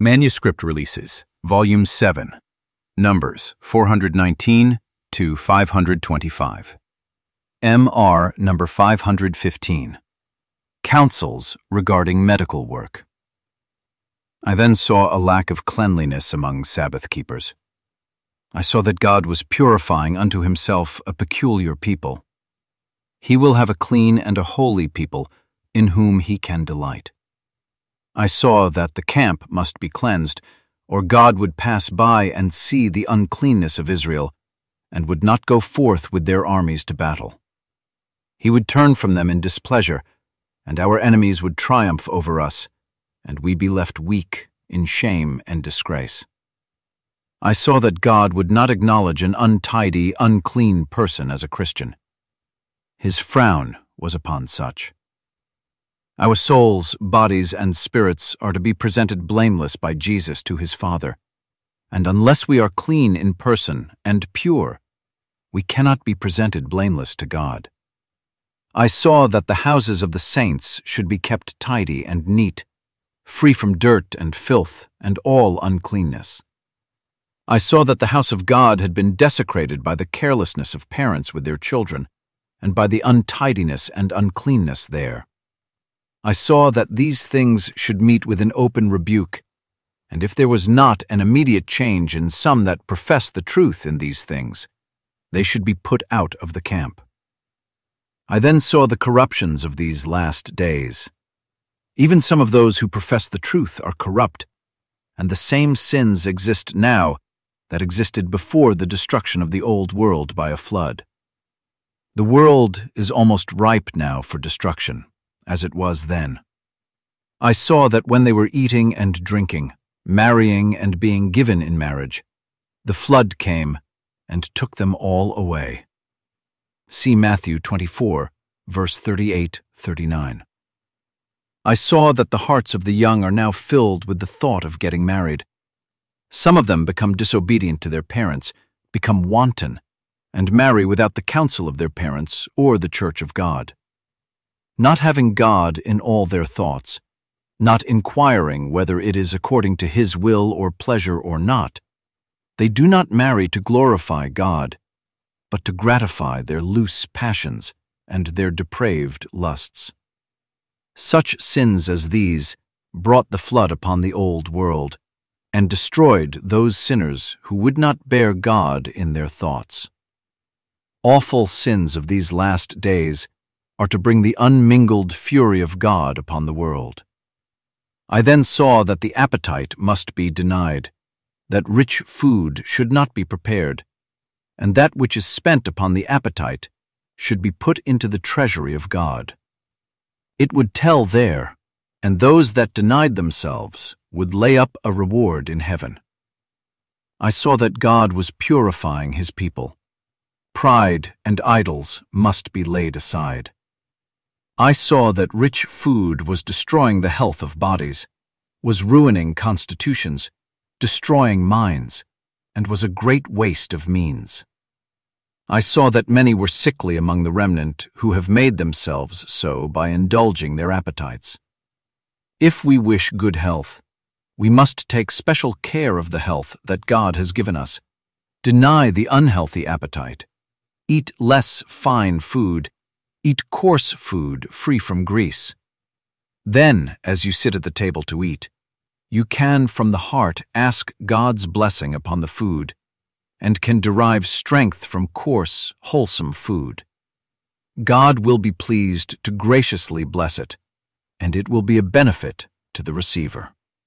Manuscript Releases, Volume 7, Numbers 419 to 525. MR number 515. Counsels regarding medical work. I then saw a lack of cleanliness among Sabbath keepers. I saw that God was purifying unto himself a peculiar people. He will have a clean and a holy people in whom he can delight. I saw that the camp must be cleansed, or God would pass by and see the uncleanness of Israel, and would not go forth with their armies to battle. He would turn from them in displeasure, and our enemies would triumph over us, and we be left weak in shame and disgrace. I saw that God would not acknowledge an untidy, unclean person as a Christian. His frown was upon such. Our souls, bodies, and spirits are to be presented blameless by Jesus to his Father, and unless we are clean in person and pure, we cannot be presented blameless to God. I saw that the houses of the saints should be kept tidy and neat, free from dirt and filth and all uncleanness. I saw that the house of God had been desecrated by the carelessness of parents with their children, and by the untidiness and uncleanness there. I saw that these things should meet with an open rebuke, and if there was not an immediate change in some that profess the truth in these things, they should be put out of the camp. I then saw the corruptions of these last days. Even some of those who profess the truth are corrupt, and the same sins exist now that existed before the destruction of the old world by a flood. The world is almost ripe now for destruction, as it was then. I saw that when they were eating and drinking, marrying and being given in marriage, the flood came and took them all away. See Matthew 24, verse 38-39. I saw that the hearts of the young are now filled with the thought of getting married. Some of them become disobedient to their parents, become wanton, and marry without the counsel of their parents or the church of God. Not having God in all their thoughts, not inquiring whether it is according to his will or pleasure or not, they do not marry to glorify God, but to gratify their loose passions and their depraved lusts. Such sins as these brought the flood upon the old world, and destroyed those sinners who would not bear God in their thoughts. Awful sins of these last days are to bring the unmingled fury of God upon the world. I then saw that the appetite must be denied, that rich food should not be prepared, and that which is spent upon the appetite should be put into the treasury of God. It would tell there, and those that denied themselves would lay up a reward in heaven. I saw that God was purifying his people. Pride and idols must be laid aside. I saw that rich food was destroying the health of bodies, was ruining constitutions, destroying minds, and was a great waste of means. I saw that many were sickly among the remnant who have made themselves so by indulging their appetites. If we wish good health, we must take special care of the health that God has given us, deny the unhealthy appetite, eat less fine food, eat coarse food free from grease. Then, as you sit at the table to eat, you can from the heart ask God's blessing upon the food, and can derive strength from coarse, wholesome food. God will be pleased to graciously bless it, and it will be a benefit to the receiver.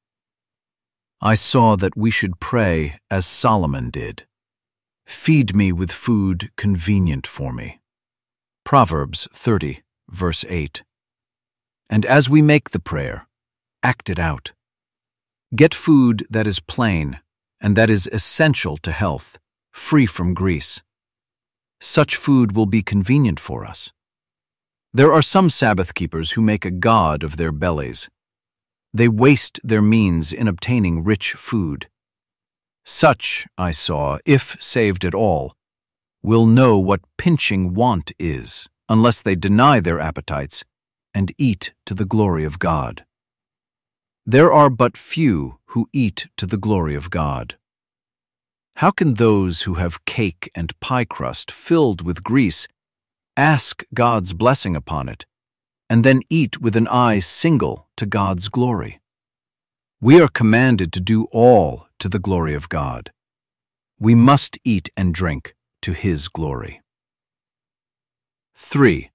I saw that we should pray as Solomon did. Feed me with food convenient for me. Proverbs 30, verse 8. And as we make the prayer, act it out. Get food that is plain and that is essential to health, free from grease. Such food will be convenient for us. There are some Sabbath keepers who make a god of their bellies. They waste their means in obtaining rich food. Such, I saw, if saved at all, will know what pinching want is, unless they deny their appetites and eat to the glory of God. There are but few who eat to the glory of God. How can those who have cake and pie crust filled with grease ask God's blessing upon it, and then eat with an eye single to God's glory? We are commanded to do all to the glory of God. We must eat and drink to His glory. 3.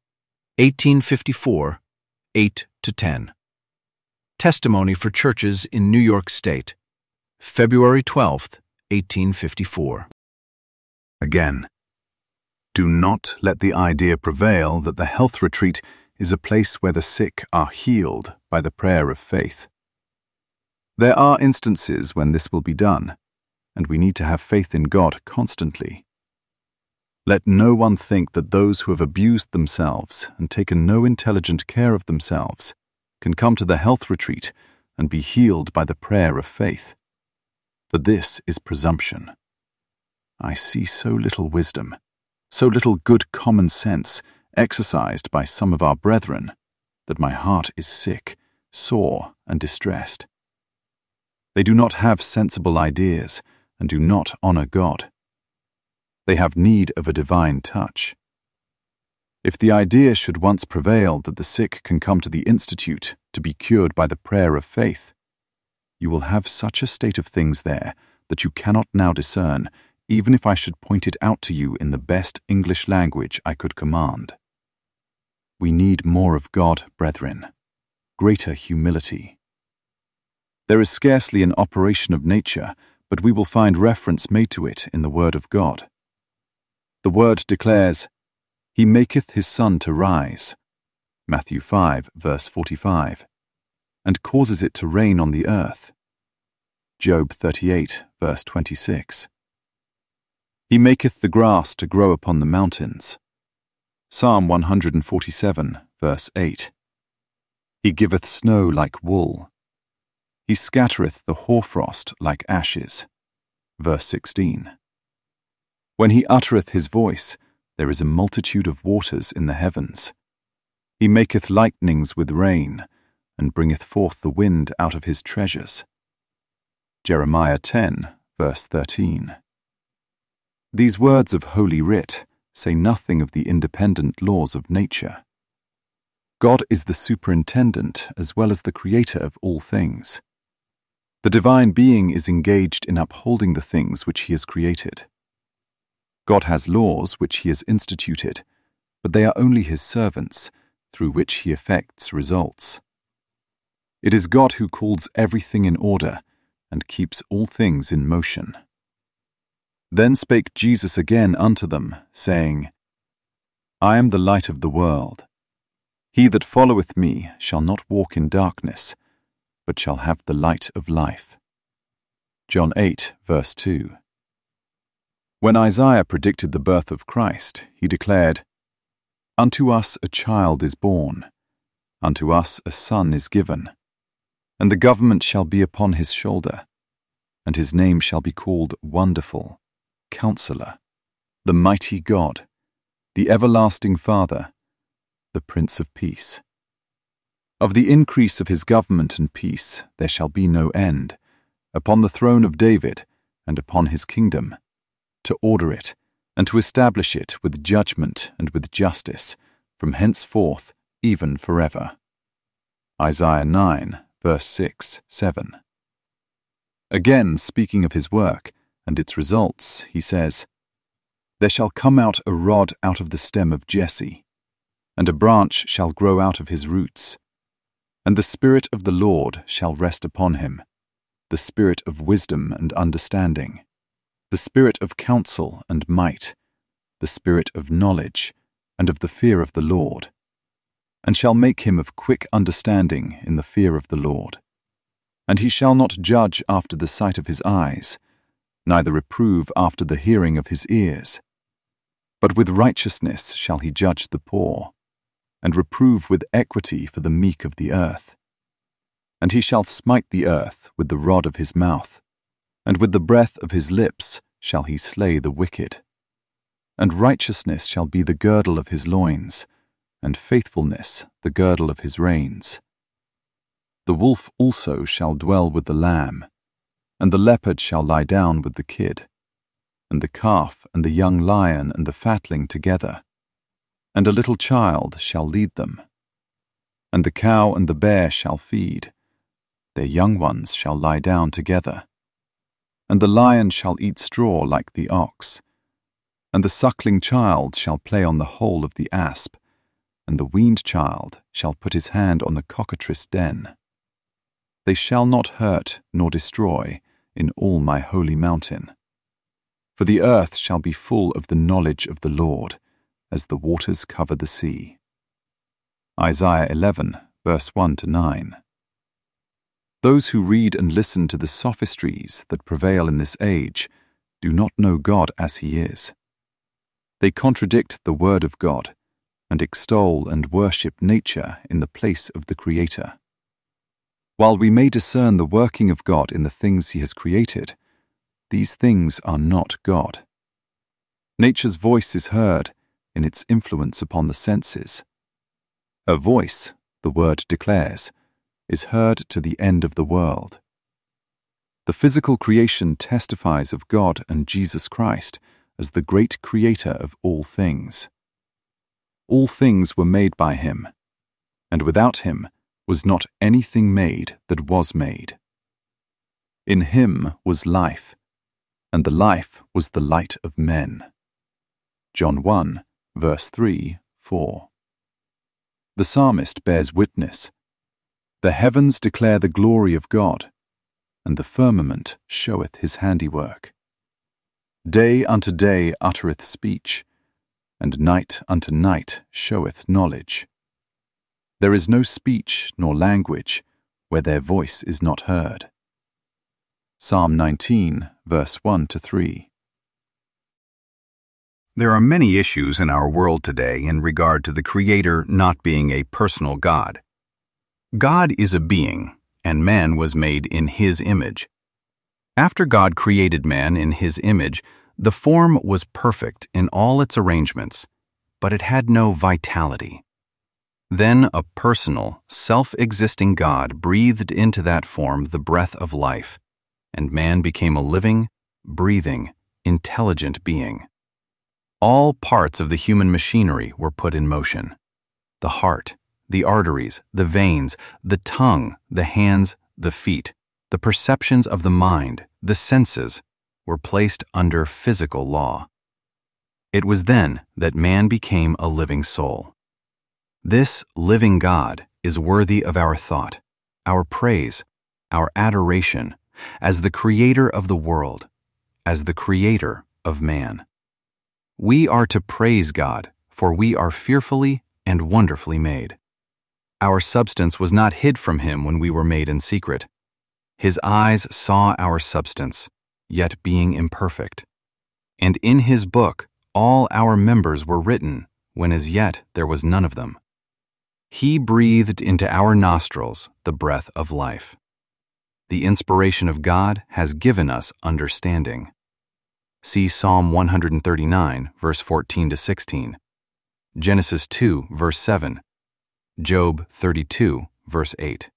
1854, 8-10. Testimony for Churches in New York State, February 12, 1854. Again, do not let the idea prevail that the health retreat is a place where the sick are healed by the prayer of faith. There are instances when this will be done, and we need to have faith in God constantly. Let no one think that those who have abused themselves and taken no intelligent care of themselves can come to the health retreat and be healed by the prayer of faith. For this is presumption. I see so little wisdom, so little good common sense exercised by some of our brethren, that my heart is sick, sore, and distressed. They do not have sensible ideas and do not honor God. They have need of a divine touch. If the idea should once prevail that the sick can come to the Institute to be cured by the prayer of faith, you will have such a state of things there that you cannot now discern, even if I should point it out to you in the best English language I could command. We need more of God, brethren, greater humility. There is scarcely an operation of nature, but we will find reference made to it in the Word of God. The Word declares, He maketh His sun to rise, Matthew 5, verse 45, and causes it to rain on the earth, Job 38, verse 26. He maketh the grass to grow upon the mountains, Psalm 147, verse 8. He giveth snow like wool. He scattereth the hoarfrost like ashes, verse 16. When He uttereth His voice, there is a multitude of waters in the heavens. He maketh lightnings with rain, and bringeth forth the wind out of His treasures. Jeremiah 10, verse 13. These words of Holy Writ say nothing of the independent laws of nature. God is the superintendent as well as the creator of all things. The divine being is engaged in upholding the things which He has created. God has laws which He has instituted, but they are only His servants, through which He effects results. It is God who calls everything in order and keeps all things in motion. Then spake Jesus again unto them, saying, I am the light of the world. He that followeth me shall not walk in darkness, but shall have the light of life. John 8, verse 2. When Isaiah predicted the birth of Christ, he declared, Unto us a child is born, unto us a son is given, and the government shall be upon his shoulder, and his name shall be called Wonderful, Counselor, the Mighty God, the Everlasting Father, the Prince of Peace. Of the increase of his government and peace there shall be no end, upon the throne of David and upon his kingdom, to order it and to establish it with judgment and with justice, from henceforth even forever. Isaiah 9, verse 6, 7. Again, speaking of His work and its results, He says, There shall come out a rod out of the stem of Jesse, and a branch shall grow out of his roots. And the Spirit of the Lord shall rest upon him, the Spirit of wisdom and understanding, the Spirit of counsel and might, the Spirit of knowledge and of the fear of the Lord, and shall make him of quick understanding in the fear of the Lord. And he shall not judge after the sight of his eyes, neither reprove after the hearing of his ears. But with righteousness shall he judge the poor, and reprove with equity for the meek of the earth. And he shall smite the earth with the rod of his mouth, and with the breath of his lips shall he slay the wicked. And righteousness shall be the girdle of his loins, and faithfulness the girdle of his reins. The wolf also shall dwell with the lamb, And the leopard shall lie down with the kid, and the calf and the young lion and the fatling together, and a little child shall lead them. And the cow and the bear shall feed, their young ones shall lie down together. And the lion shall eat straw like the ox, and the suckling child shall play on the hole of the asp, and the weaned child shall put his hand on the cockatrice den. They shall not hurt nor destroy in all my holy mountain. For the earth shall be full of the knowledge of the Lord, as the waters cover the sea. Isaiah 11, verse 1-9. Those who read and listen to the sophistries that prevail in this age do not know God as He is. They contradict the Word of God and extol and worship nature in the place of the Creator. While we may discern the working of God in the things He has created, these things are not God. Nature's voice is heard in its influence upon the senses. Her voice, the Word declares, is heard to the end of the world. The physical creation testifies of God and Jesus Christ as the great Creator of all things. All things were made by Him, and without Him was not anything made that was made. In Him was life, and the life was the light of men. John 1, verse 3-4. The psalmist bears witness, "The heavens declare the glory of God, and the firmament showeth His handiwork. Day unto day uttereth speech, and night unto night showeth knowledge. There is no speech nor language where their voice is not heard." Psalm 19, verse 1-3. There are many issues in our world today in regard to the Creator not being a personal God. God is a being, and man was made in His image. After God created man in His image, the form was perfect in all its arrangements, but it had no vitality. Then a personal, self-existing God breathed into that form the breath of life, and man became a living, breathing, intelligent being. All parts of the human machinery were put in motion. The heart, the arteries, the veins, the tongue, the hands, the feet, the perceptions of the mind, the senses, were placed under physical law. It was then that man became a living soul. This living God is worthy of our thought, our praise, our adoration, as the Creator of the world, as the Creator of man. We are to praise God, for we are fearfully and wonderfully made. Our substance was not hid from Him when we were made in secret. His eyes saw our substance, yet being imperfect. And in His book all our members were written, when as yet there was none of them. He breathed into our nostrils the breath of life. The inspiration of God has given us understanding. See Psalm 139, verse 14-16, Genesis 2, verse 7, Job 32, verse 8.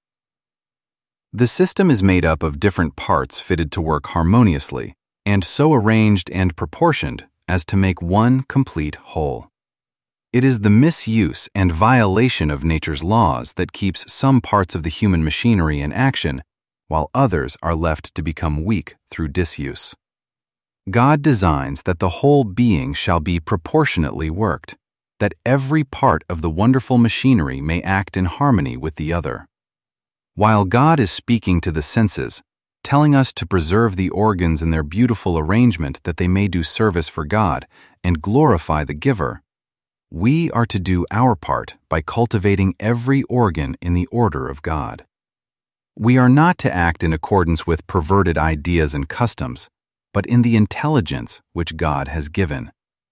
The system is made up of different parts fitted to work harmoniously, and so arranged and proportioned as to make one complete whole. It is the misuse and violation of nature's laws that keeps some parts of the human machinery in action, while others are left to become weak through disuse. God designs that the whole being shall be proportionately worked, that every part of the wonderful machinery may act in harmony with the other. While God is speaking to the senses, telling us to preserve the organs in their beautiful arrangement that they may do service for God and glorify the giver, we are to do our part by cultivating every organ in the order of God. We are not to act in accordance with perverted ideas and customs, but in the intelligence which God has given.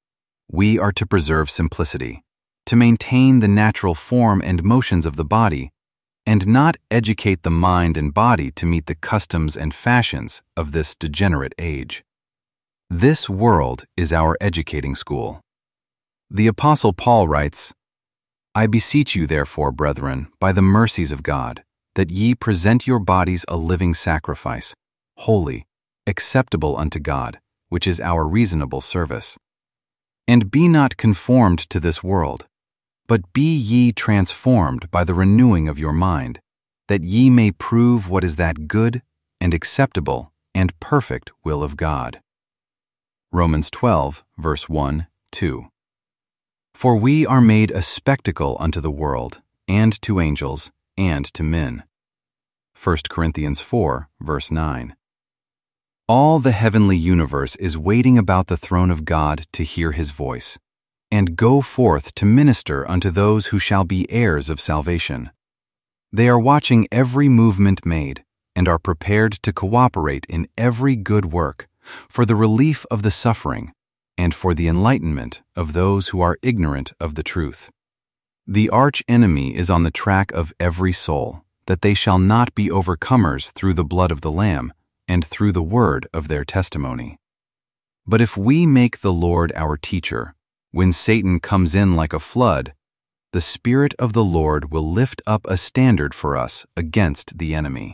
We are to preserve simplicity, to maintain the natural form and motions of the body, and not educate the mind and body to meet the customs and fashions of this degenerate age. This world is our educating school. The Apostle Paul writes, "I beseech you therefore, brethren, by the mercies of God, that ye present your bodies a living sacrifice, holy, acceptable unto God, which is our reasonable service. And be not conformed to this world, but be ye transformed by the renewing of your mind, that ye may prove what is that good and acceptable and perfect will of God. Romans 12, verse 1, 2. For we are made a spectacle unto the world, and to angels, and to men. 1 Corinthians 4, verse 9. All the heavenly universe is waiting about the throne of God to hear his voice, and go forth to minister unto those who shall be heirs of salvation. They are watching every movement made, and are prepared to cooperate in every good work, for the relief of the suffering, and for the enlightenment of those who are ignorant of the truth. The arch enemy is on the track of every soul, that they shall not be overcomers through the blood of the Lamb, and through the word of their testimony. But if we make the Lord our teacher, when Satan comes in like a flood, the Spirit of the Lord will lift up a standard for us against the enemy.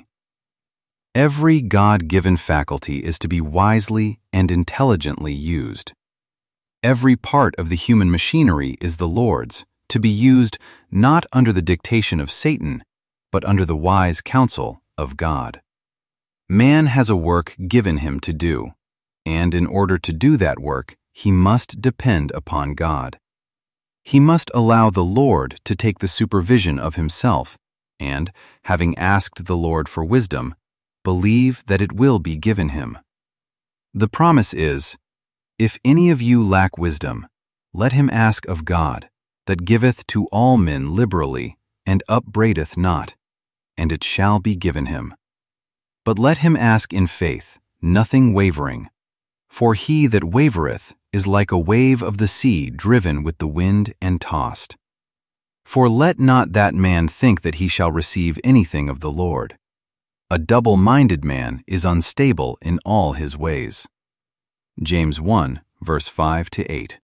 Every God-given faculty is to be wisely and intelligently used. Every part of the human machinery is the Lord's, to be used not under the dictation of Satan, but under the wise counsel of God. Man has a work given him to do, and in order to do that work, he must depend upon God. He must allow the Lord to take the supervision of himself, and, having asked the Lord for wisdom, believe that it will be given him. The promise is, "If any of you lack wisdom, let him ask of God, that giveth to all men liberally, and upbraideth not, and it shall be given him. But let him ask in faith, nothing wavering. For he that wavereth is like a wave of the sea driven with the wind and tossed. For let not that man think that he shall receive anything of the Lord. A double-minded man is unstable in all his ways." James 1, verse 5-8.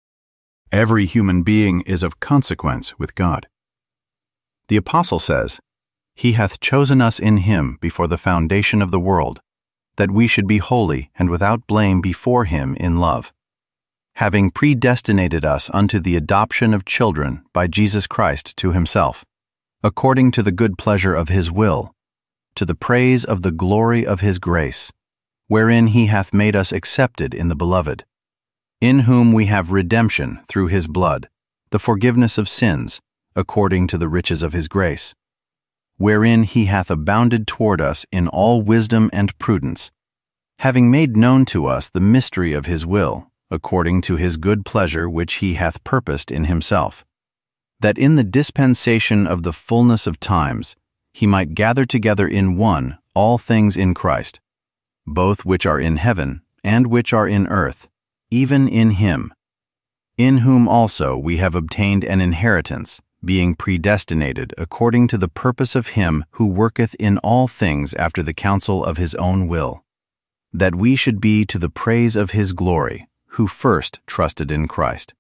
Every human being is of consequence with God. The Apostle says, "He hath chosen us in him before the foundation of the world, that we should be holy and without blame before him in love, having predestinated us unto the adoption of children by Jesus Christ to himself, according to the good pleasure of his will, to the praise of the glory of his grace, wherein he hath made us accepted in the Beloved, in whom we have redemption through his blood, the forgiveness of sins, according to the riches of his grace, wherein he hath abounded toward us in all wisdom and prudence, having made known to us the mystery of his will, according to his good pleasure which he hath purposed in himself, that in the dispensation of the fullness of times he might gather together in one all things in Christ, both which are in heaven and which are in earth, even in him, in whom also we have obtained an inheritance, being predestinated according to the purpose of him who worketh in all things after the counsel of his own will, that we should be to the praise of his glory, who first trusted in Christ.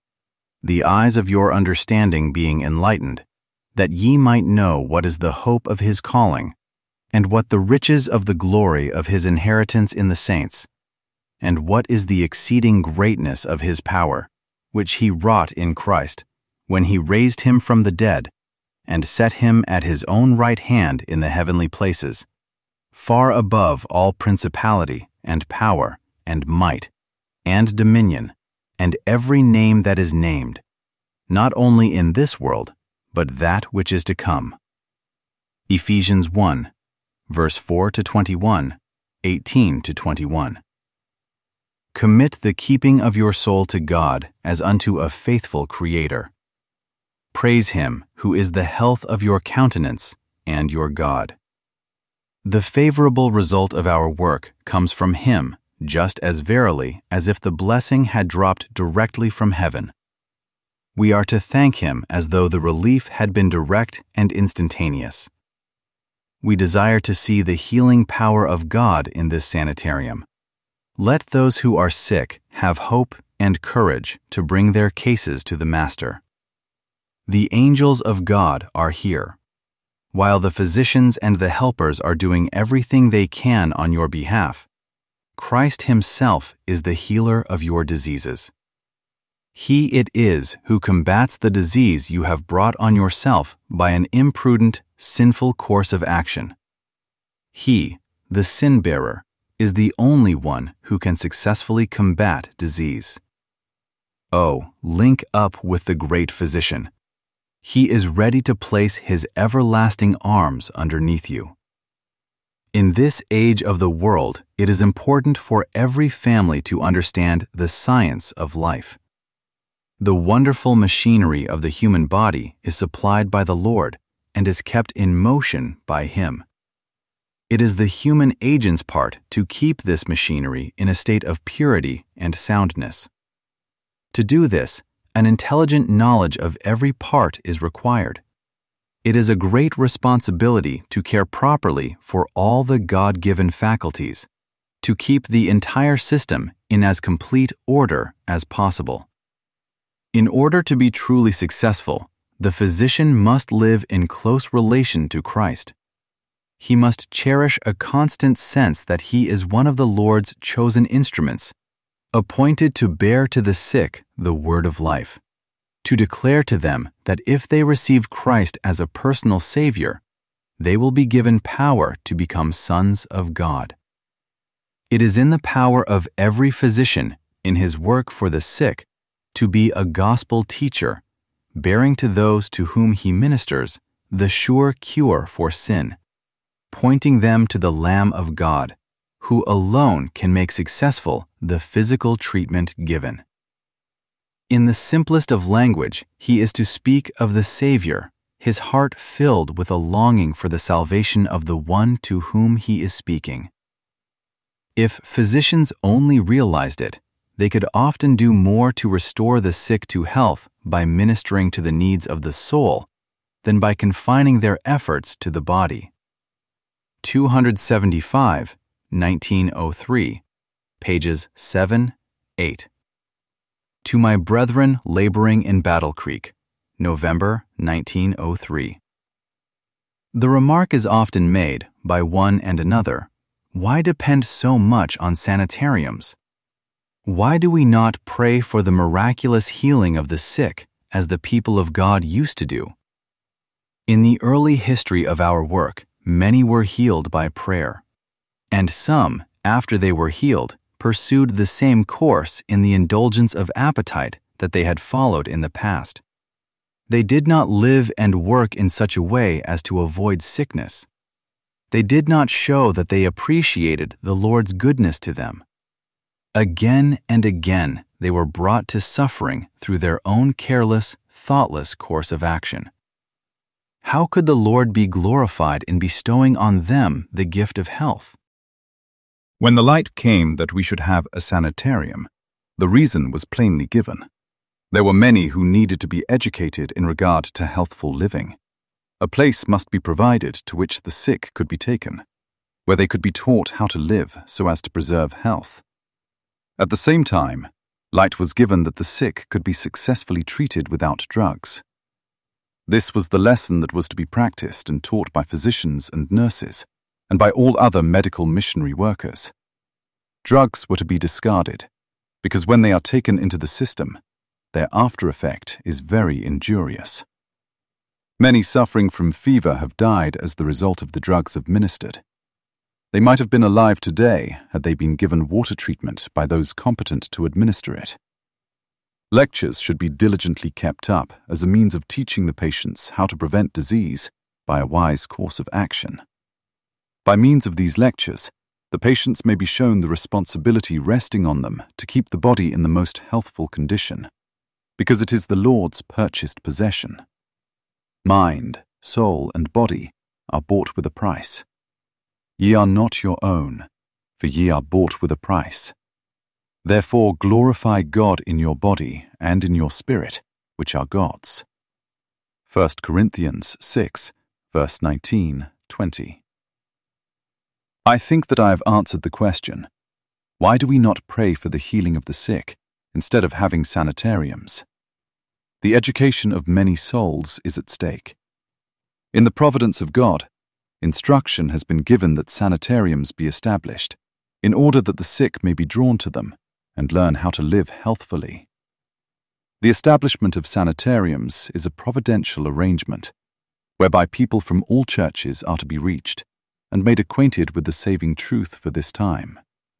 The eyes of your understanding being enlightened, that ye might know what is the hope of his calling, and what the riches of the glory of his inheritance in the saints, and what is the exceeding greatness of his power, which he wrought in Christ, when he raised him from the dead, and set him at his own right hand in the heavenly places, far above all principality, and power, and might, and dominion, and every name that is named, not only in this world, but that which is to come. Ephesians 1, verse 4-21, 18-21. Commit the keeping of your soul to God as unto a faithful Creator. Praise him who is the health of your countenance and your God. The favorable result of our work comes from him just as verily as if the blessing had dropped directly from heaven. We are to thank him as though the relief had been direct and instantaneous. We desire to see the healing power of God in this sanitarium. Let those who are sick have hope and courage to bring their cases to the Master. The angels of God are here. while the physicians and the helpers are doing everything they can on your behalf, Christ Himself is the healer of your diseases. He it is who combats the disease you have brought on yourself by an imprudent, sinful course of action. He, the sin-bearer, is the only one who can successfully combat disease. Oh, link up with the great physician. He is ready to place His everlasting arms underneath you. In this age of the world, it is important for every family to understand the science of life. The wonderful machinery of the human body is supplied by the Lord and is kept in motion by Him. It is the human agent's part to keep this machinery in a state of purity and soundness. To do this, an intelligent knowledge of every part is required. It is a great responsibility to care properly for all the God-given faculties, to keep the entire system in as complete order as possible. In order to be truly successful, the physician must live in close relation to Christ. He must cherish a constant sense that he is one of the Lord's chosen instruments, appointed to bear to the sick the word of life, to declare to them that if they receive Christ as a personal Savior, they will be given power to become sons of God. It is in the power of every physician in his work for the sick to be a gospel teacher, bearing to those to whom he ministers the sure cure for sin, pointing them to the Lamb of God, who alone can make successful the physical treatment given. In the simplest of language, he is to speak of the Savior, his heart filled with a longing for the salvation of the one to whom he is speaking. If physicians only realized it, they could often do more to restore the sick to health by ministering to the needs of the soul than by confining their efforts to the body. 275, 1903, pages 7, 8. To my brethren laboring in Battle Creek, November 1903. The remark is often made, by one and another, why depend so much on sanitariums? Why do we not pray for the miraculous healing of the sick as the people of God used to do? In the early history of our work, many were healed by prayer, and some, after they were healed, pursued the same course in the indulgence of appetite that they had followed in the past. They did not live and work in such a way as to avoid sickness. They did not show that they appreciated the Lord's goodness to them. Again and again, they were brought to suffering through their own careless, thoughtless course of action. How could the Lord be glorified in bestowing on them the gift of health? When the light came that we should have a sanitarium, the reason was plainly given. There were many who needed to be educated in regard to healthful living. A place must be provided to which the sick could be taken, where they could be taught how to live so as to preserve health. At the same time, light was given that the sick could be successfully treated without drugs. This was the lesson that was to be practiced and taught by physicians and nurses, and by all other medical missionary workers. Drugs were to be discarded, because when they are taken into the system, their after effect is very injurious. Many suffering from fever have died as the result of the drugs administered. They might have been alive today had they been given water treatment by those competent to administer it. Lectures should be diligently kept up as a means of teaching the patients how to prevent disease by a wise course of action. By means of these lectures, the patients may be shown the responsibility resting on them to keep the body in the most healthful condition, because it is the Lord's purchased possession. Mind, soul, and body are bought with a price. Ye are not your own, for ye are bought with a price. Therefore glorify God in your body and in your spirit, which are God's. 1 Corinthians 6, verse 19, 20. I think that I have answered the question, why do we not pray for the healing of the sick instead of having sanitariums? The education of many souls is at stake. In the providence of God, instruction has been given that sanitariums be established, in order that the sick may be drawn to them and learn how to live healthfully. The establishment of sanitariums is a providential arrangement, whereby people from all churches are to be reached and made acquainted with the saving truth for this time.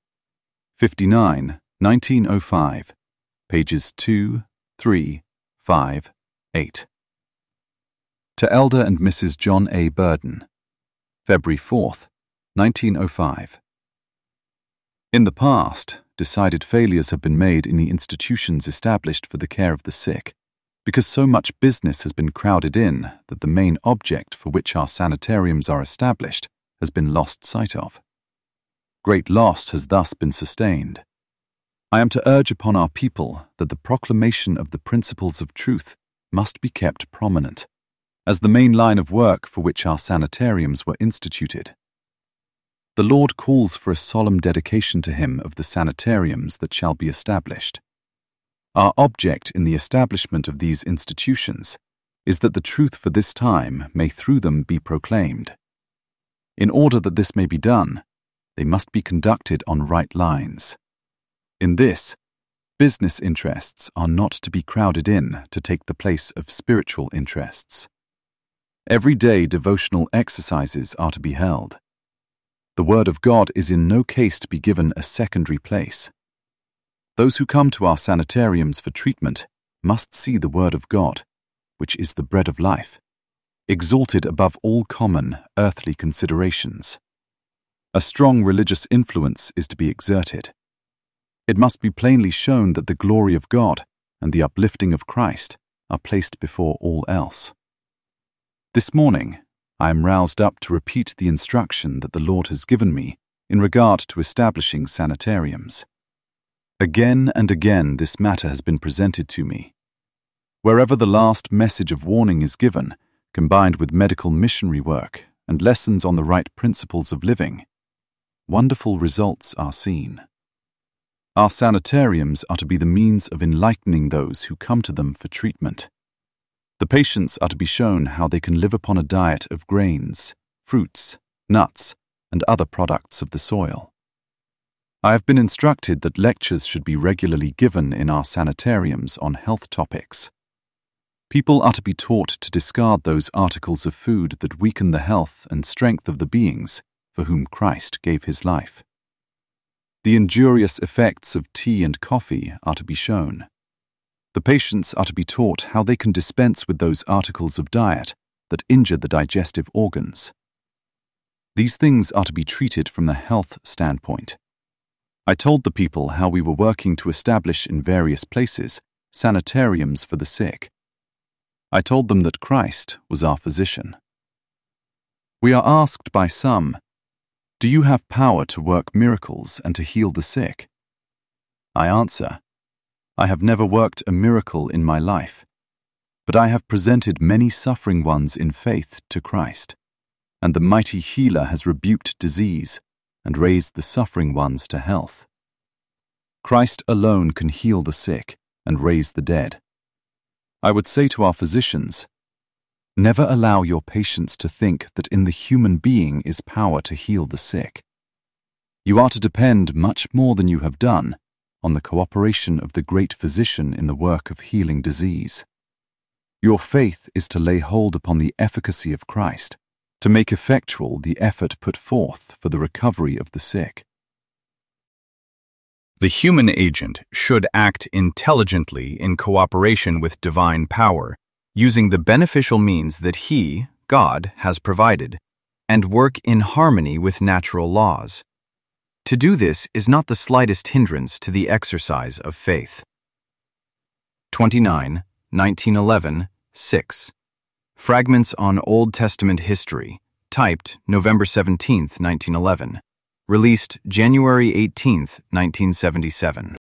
59, 1905, pages 2, 3, 5, 8. To Elder and Mrs. John A. Burden, February 4th, 1905. In the past, decided failures have been made in the institutions established for the care of the sick, because so much business has been crowded in that the main object for which our sanitariums are established has been lost sight of. Great loss has thus been sustained. I am to urge upon our people that the proclamation of the principles of truth must be kept prominent, as the main line of work for which our sanitariums were instituted. The Lord calls for a solemn dedication to Him of the sanitariums that shall be established. Our object in the establishment of these institutions is that the truth for this time may through them be proclaimed. In order that this may be done, they must be conducted on right lines. In this, business interests are not to be crowded in to take the place of spiritual interests. Everyday devotional exercises are to be held. The Word of God is in no case to be given a secondary place. Those who come to our sanitariums for treatment must see the Word of God, which is the bread of life, exalted above all common earthly considerations. A strong religious influence is to be exerted. It must be plainly shown that the glory of God and the uplifting of Christ are placed before all else. This morning, I am roused up to repeat the instruction that the Lord has given me in regard to establishing sanitariums. Again and again this matter has been presented to me. Wherever the last message of warning is given, combined with medical missionary work and lessons on the right principles of living, wonderful results are seen. Our sanitariums are to be the means of enlightening those who come to them for treatment. The patients are to be shown how they can live upon a diet of grains, fruits, nuts, and other products of the soil. I have been instructed that lectures should be regularly given in our sanitariums on health topics. People are to be taught to discard those articles of food that weaken the health and strength of the beings for whom Christ gave His life. The injurious effects of tea and coffee are to be shown. The patients are to be taught how they can dispense with those articles of diet that injure the digestive organs. These things are to be treated from the health standpoint. I told the people how we were working to establish in various places sanitariums for the sick. I told them that Christ was our physician. We are asked by some, "Do you have power to work miracles and to heal the sick?" I answer, I have never worked a miracle in my life, but I have presented many suffering ones in faith to Christ, and the mighty healer has rebuked disease and raised the suffering ones to health. Christ alone can heal the sick and raise the dead. I would say to our physicians, never allow your patients to think that in the human being is power to heal the sick. You are to depend much more than you have done on the cooperation of the great physician in the work of healing disease. Your faith is to lay hold upon the efficacy of Christ, to make effectual the effort put forth for the recovery of the sick. The human agent should act intelligently in cooperation with divine power, using the beneficial means that He, God, has provided, and work in harmony with natural laws. To do this is not the slightest hindrance to the exercise of faith. 29, 1911, 6. Fragments on Old Testament History, typed November 17, 1911. Released January 18, 1977.